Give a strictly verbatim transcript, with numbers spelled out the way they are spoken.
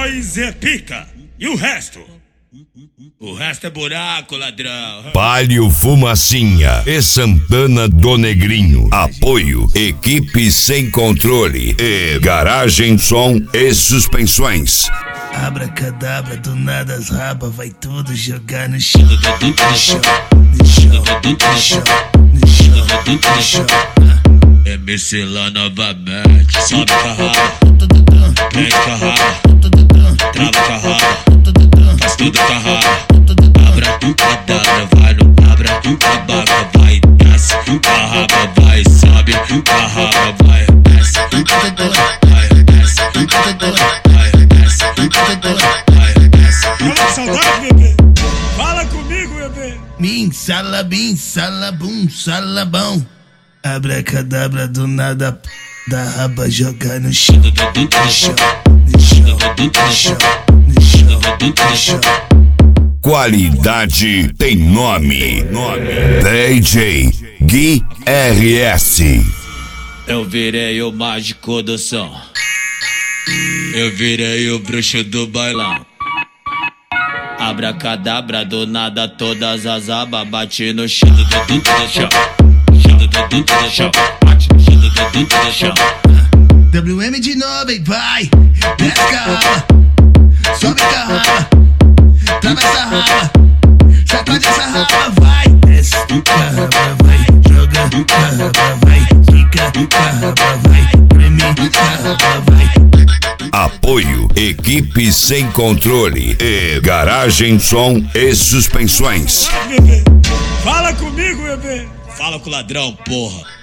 Nós é pica. E o resto? O resto é buraco, ladrão. Palio Fumacinha e Santana do Negrinho. Apoio Equipe Sem Controle e Garagem Som e Suspensões. Abracadabra, do nada as rabas vai tudo jogar no chão. No chão, no chão, no chão, no chão, no chão. M C lá novamente. Sobe com a raba, prende com a raba, trava com a raba, faz tudo com a raba. Abra do cadabra, vai no abra do cabaca, vai desce com a raba, vai sobe com a raba, vai desce com a raba, vai desce com a raba, vai desce com a raba, vai desce. Fala saudade, bebê. Fala comigo, bebê. Min, salabim, salabum, salabão. Abracadabra, do nada da raba jogar no chão. No chão, no chão, no chão, no chão, no chão. Qualidade tem nome. D J Gui R S. Eu virei o mágico do som. Eu virei o bruxo do bailão. Abracadabra, do nada todas as abas bate no chão. No chão, no chão, no chão. W M de novo, hein, vai. Desce com a raba, sobe com a raba, trava essa raba, sacode essa raba, vai. Desce com a raba, vai. Joga com a raba, vai. Fica com a raba, vai. Preme com a raba, vai. Apoio Equipe Sem Controle e Garagem Som e Suspensões. Fala comigo, bebê. Fala com o ladrão, porra.